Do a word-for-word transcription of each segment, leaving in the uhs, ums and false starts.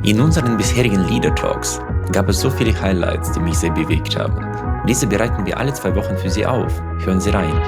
In unseren bisherigen Leader Talks gab es so viele Highlights, die mich sehr bewegt haben. Diese bereiten wir alle zwei Wochen für Sie auf. Hören Sie rein.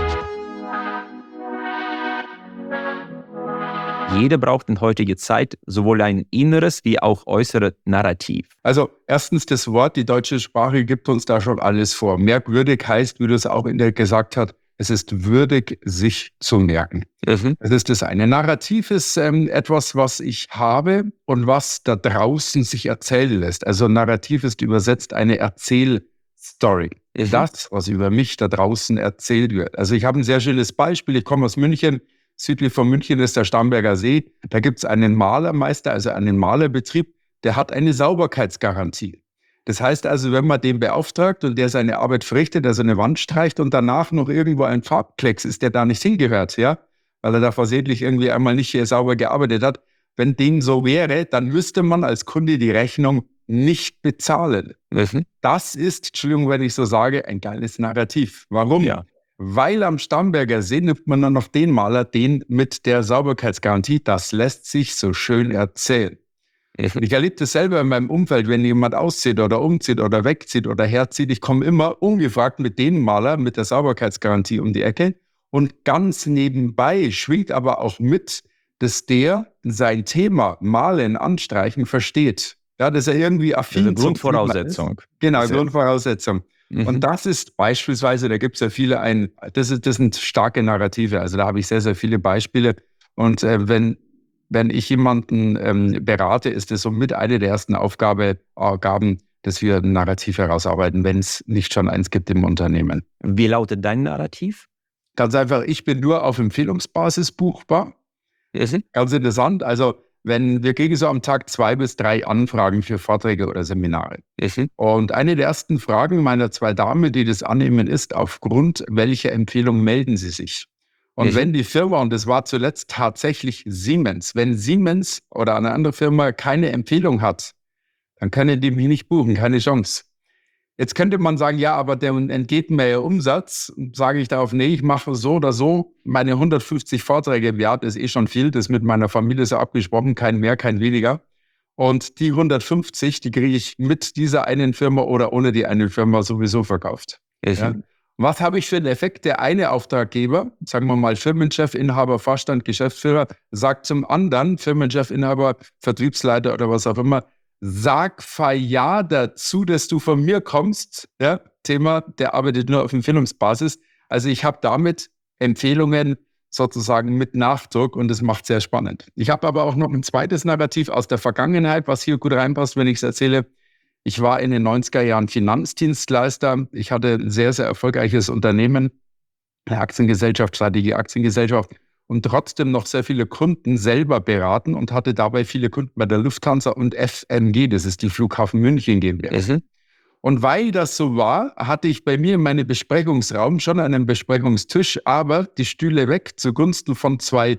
Jeder braucht in heutiger Zeit sowohl ein inneres wie auch äußeres Narrativ. Also erstens das Wort, die deutsche Sprache gibt uns da schon alles vor. Merkwürdig heißt, wie du es auch in der gesagt hast, es ist würdig, sich zu merken. Mhm. Das ist das eine. Narrativ ist ähm, etwas, was ich habe und was da draußen sich erzählen lässt. Also Narrativ ist übersetzt eine Erzählstory. Mhm. Das, was über mich da draußen erzählt wird. Also ich habe ein sehr schönes Beispiel. Ich komme aus München. Südlich von München ist der Starnberger See. Da gibt es einen Malermeister, also einen Malerbetrieb, der hat eine Sauberkeitsgarantie. Das heißt also, wenn man den beauftragt und der seine Arbeit verrichtet, also eine Wand streicht und danach noch irgendwo ein Farbklecks ist, der da nicht hingehört, ja, weil er da versehentlich irgendwie einmal nicht hier sauber gearbeitet hat, wenn dem so wäre, dann müsste man als Kunde die Rechnung nicht bezahlen. Mhm. Das ist, Entschuldigung, wenn ich so sage, ein geiles Narrativ. Warum? Ja. Weil am Starnberger See nimmt man dann noch den Maler, den mit der Sauberkeitsgarantie. Das lässt sich so schön erzählen. Ich erlebe das selber in meinem Umfeld, wenn jemand auszieht oder umzieht oder wegzieht oder herzieht. Ich komme immer ungefragt mit dem Maler mit der Sauberkeitsgarantie um die Ecke. Und ganz nebenbei schwingt aber auch mit, dass der sein Thema Malen, Anstreichen versteht. Ja, dass er irgendwie affin ist. Grundvoraussetzung. Genau, Grundvoraussetzung. Mhm. Und das ist beispielsweise, da gibt es ja viele, ein, das, ist, das sind starke Narrative. Also da habe ich sehr, sehr viele Beispiele. Und äh, wenn Wenn ich jemanden ähm, berate, ist es somit eine der ersten Aufgabe, Aufgaben, dass wir ein Narrativ herausarbeiten, wenn es nicht schon eins gibt im Unternehmen. Wie lautet dein Narrativ? Ganz einfach, ich bin nur auf Empfehlungsbasis buchbar. Mhm. Ganz interessant. Also wenn wir kriegen so am Tag zwei bis drei Anfragen für Vorträge oder Seminare. Mhm. Und eine der ersten Fragen meiner zwei Damen, die das annehmen, ist, aufgrund welcher Empfehlung melden Sie sich? Und mhm. wenn die Firma, und das war zuletzt tatsächlich Siemens, wenn Siemens oder eine andere Firma keine Empfehlung hat, dann können die mich nicht buchen, keine Chance. Jetzt könnte man sagen, ja, aber dann entgeht mir ja Umsatz. Sage ich darauf, nee, ich mache so oder so. Meine hundertfünfzig Vorträge im Jahr, das ist eh schon viel, das ist mit meiner Familie so abgesprochen, kein mehr, kein weniger. Und die hundertfünfzig, die kriege ich mit dieser einen Firma oder ohne die eine Firma sowieso verkauft. Mhm. Ja. Was habe ich für einen Effekt? Der eine Auftraggeber, sagen wir mal Firmenchef, Inhaber, Vorstand, Geschäftsführer, sagt zum anderen, Firmenchef, Inhaber, Vertriebsleiter oder was auch immer, sag ja dazu, dass du von mir kommst. Ja, Thema, der arbeitet nur auf Empfehlungsbasis. Also ich habe damit Empfehlungen sozusagen mit Nachdruck und das macht sehr spannend. Ich habe aber auch noch ein zweites Narrativ aus der Vergangenheit, was hier gut reinpasst, wenn ich es erzähle. Ich war in den neunziger Jahren Finanzdienstleister. Ich hatte ein sehr, sehr erfolgreiches Unternehmen, eine Aktiengesellschaft, Strategie Aktiengesellschaft und trotzdem noch sehr viele Kunden selber beraten und hatte dabei viele Kunden bei der Lufthansa und F M G, das ist die Flughafen München GmbH. Mhm. Und weil das so war, hatte ich bei mir in meinem Besprechungsraum schon einen Besprechungstisch, aber die Stühle weg zugunsten von zwei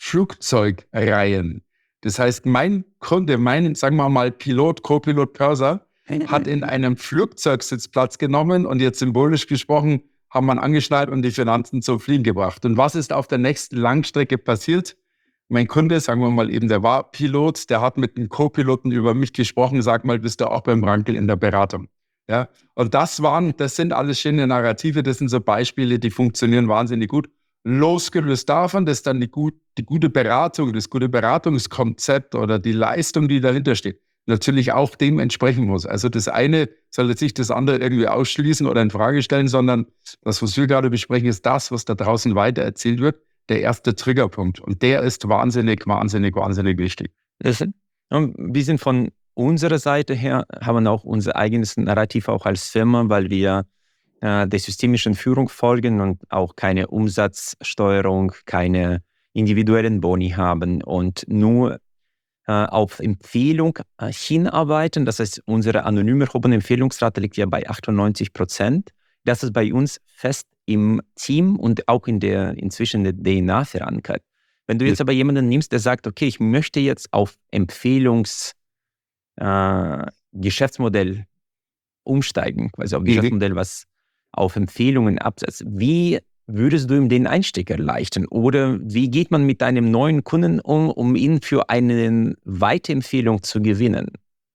Flugzeugreihen. Das heißt, mein Kunde, mein, sagen wir mal, Pilot, Co-Pilot, Purser, hat in einem Flugzeugsitz Platz genommen und jetzt symbolisch gesprochen, haben wir angeschnallt und die Finanzen zum Fliegen gebracht. Und was ist auf der nächsten Langstrecke passiert? Mein Kunde, sagen wir mal eben, der war Pilot, der hat mit dem Co-Piloten über mich gesprochen, sag mal, bist du auch beim Rankel in der Beratung? Ja, und das waren, das sind alles schöne Narrative, das sind so Beispiele, die funktionieren wahnsinnig gut. Losgelöst davon, dass dann die, gut, die gute Beratung, das gute Beratungskonzept oder die Leistung, die dahinter steht, natürlich auch dem entsprechen muss. Also das eine soll jetzt nicht das andere irgendwie ausschließen oder in Frage stellen, sondern das, was wir gerade besprechen, ist das, was da draußen weiter erzählt wird, der erste Triggerpunkt. Und der ist wahnsinnig, wahnsinnig, wahnsinnig wichtig. Wir sind von unserer Seite her, haben auch unser eigenes Narrativ auch als Firma, weil wir äh, der systemischen Führung folgen und auch keine Umsatzsteuerung, keine individuellen Boni haben und nur auf Empfehlung äh, hinarbeiten. Das heißt, unsere anonyme Empfehlungsrate liegt ja bei achtundneunzig Prozent. Das ist bei uns fest im Team und auch in der inzwischen der D N A verankert. Wenn du jetzt aber jemanden nimmst, der sagt, okay, ich möchte jetzt auf Empfehlungs äh, Geschäftsmodell umsteigen, quasi auf Geschäftsmodell, was auf Empfehlungen absetzt. Wie würdest du ihm den Einstieg erleichtern? Oder wie geht man mit einem neuen Kunden um, um ihn für eine Weiterempfehlung zu gewinnen?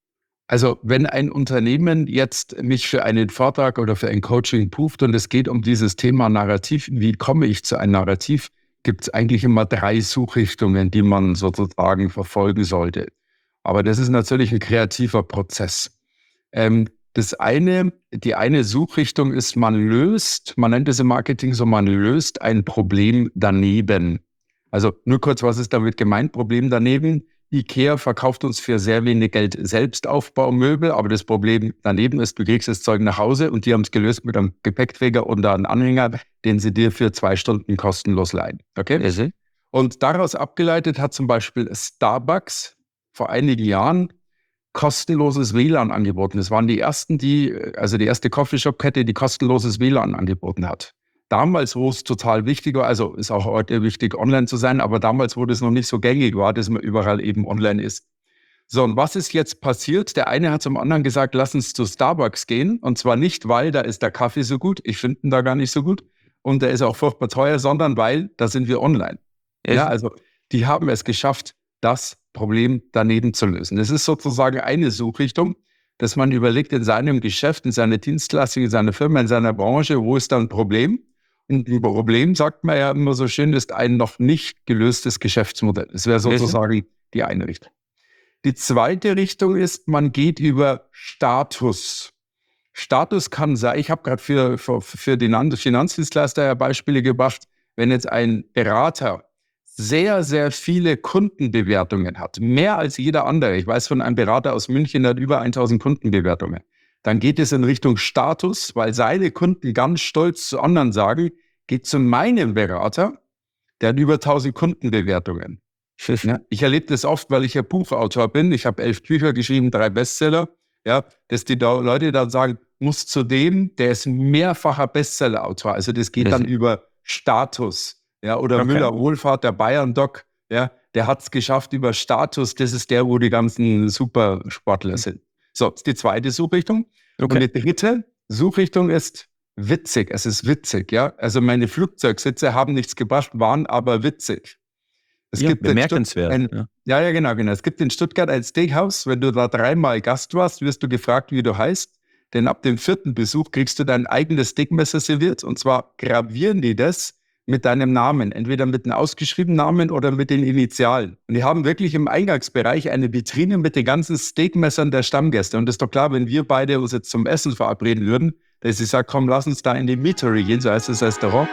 Also wenn ein Unternehmen jetzt mich für einen Vortrag oder für ein Coaching bucht und es geht um dieses Thema Narrativ, wie komme ich zu einem Narrativ, gibt es eigentlich immer drei Suchrichtungen, die man sozusagen verfolgen sollte. Aber das ist natürlich ein kreativer Prozess. Ähm, das eine, die eine Suchrichtung ist, man löst, man nennt es im Marketing so, man löst ein Problem daneben. Also nur kurz, was ist damit gemeint? Problem daneben. IKEA verkauft uns für sehr wenig Geld Selbstaufbaumöbel, aber das Problem daneben ist, du kriegst das Zeug nach Hause und die haben es gelöst mit einem Gepäckträger und einem Anhänger, den sie dir für zwei Stunden kostenlos leihen. Okay? Also? Und daraus abgeleitet hat zum Beispiel Starbucks vor einigen Jahren kostenloses W L A N angeboten. Das waren die ersten, die, also die erste Coffeeshop-Kette, die kostenloses W L A N angeboten hat. Damals, wo es total wichtig war, also ist auch heute wichtig, online zu sein, aber damals, wo das noch nicht so gängig war, dass man überall eben online ist. So, und was ist jetzt passiert? Der eine hat zum anderen gesagt, lass uns zu Starbucks gehen. Und zwar nicht, weil da ist der Kaffee so gut, ich finde ihn da gar nicht so gut und der ist auch furchtbar teuer, sondern weil da sind wir online. Ja, ja, also die haben es geschafft, das Problem daneben zu lösen. Das ist sozusagen eine Suchrichtung, dass man überlegt in seinem Geschäft, in seiner Dienstleistung, in seiner Firma, in seiner Branche, wo ist da ein Problem? Und ein Problem, sagt man ja immer so schön, ist ein noch nicht gelöstes Geschäftsmodell. Das wäre sozusagen die eine Richtung. Die zweite Richtung ist, man geht über Status. Status kann sein, ich habe gerade für, für, für den Finanzdienstleister ja Beispiele gebracht, wenn jetzt ein Berater sehr, sehr viele Kundenbewertungen hat, mehr als jeder andere. Ich weiß von einem Berater aus München, der hat über tausend Kundenbewertungen. Dann geht es in Richtung Status, weil seine Kunden ganz stolz zu anderen sagen, geht zu meinem Berater, der hat über tausend Kundenbewertungen. Ja, ich erlebe das oft, weil ich ja Buchautor bin. Ich habe elf Bücher geschrieben, drei Bestseller. Ja, dass die da Leute dann sagen, muss zu dem, der ist mehrfacher Bestsellerautor. Also das geht dann über Status. Ja, oder okay. Müller-Wohlfahrt, der Bayern-Doc, ja, der hat es geschafft über Status. Das ist der, wo die ganzen Supersportler sind. So, das ist die zweite Suchrichtung. Okay. Und die dritte Suchrichtung ist witzig. Es ist witzig, ja. Also meine Flugzeugsitze haben nichts gebracht, waren aber witzig. Es ja, gibt bemerkenswert. Ein, ja. ja, ja, genau, genau. Es gibt in Stuttgart ein Steakhouse. Wenn du da dreimal Gast warst, wirst du gefragt, wie du heißt. Denn ab dem vierten Besuch kriegst du dein eigenes Steakmesser serviert. Und zwar gravieren die das mit deinem Namen, entweder mit einem ausgeschriebenen Namen oder mit den Initialen. Und die haben wirklich im Eingangsbereich eine Vitrine mit den ganzen Steakmessern der Stammgäste. Und das ist doch klar, wenn wir beide uns jetzt zum Essen verabreden würden, dass ich sage, komm, lass uns da in die Meatery gehen, so heißt das Restaurant.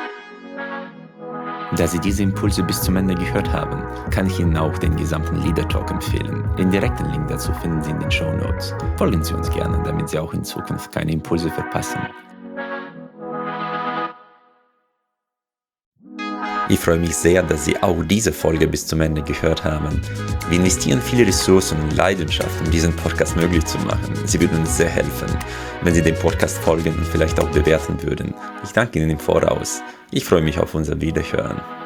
Da Sie diese Impulse bis zum Ende gehört haben, kann ich Ihnen auch den gesamten Leader Talk empfehlen. Den direkten Link dazu finden Sie in den Shownotes. Folgen Sie uns gerne, damit Sie auch in Zukunft keine Impulse verpassen. Ich freue mich sehr, dass Sie auch diese Folge bis zum Ende gehört haben. Wir investieren viele Ressourcen und Leidenschaft, um diesen Podcast möglich zu machen. Sie würden uns sehr helfen, wenn Sie dem Podcast folgen und vielleicht auch bewerten würden. Ich danke Ihnen im Voraus. Ich freue mich auf unser Wiederhören.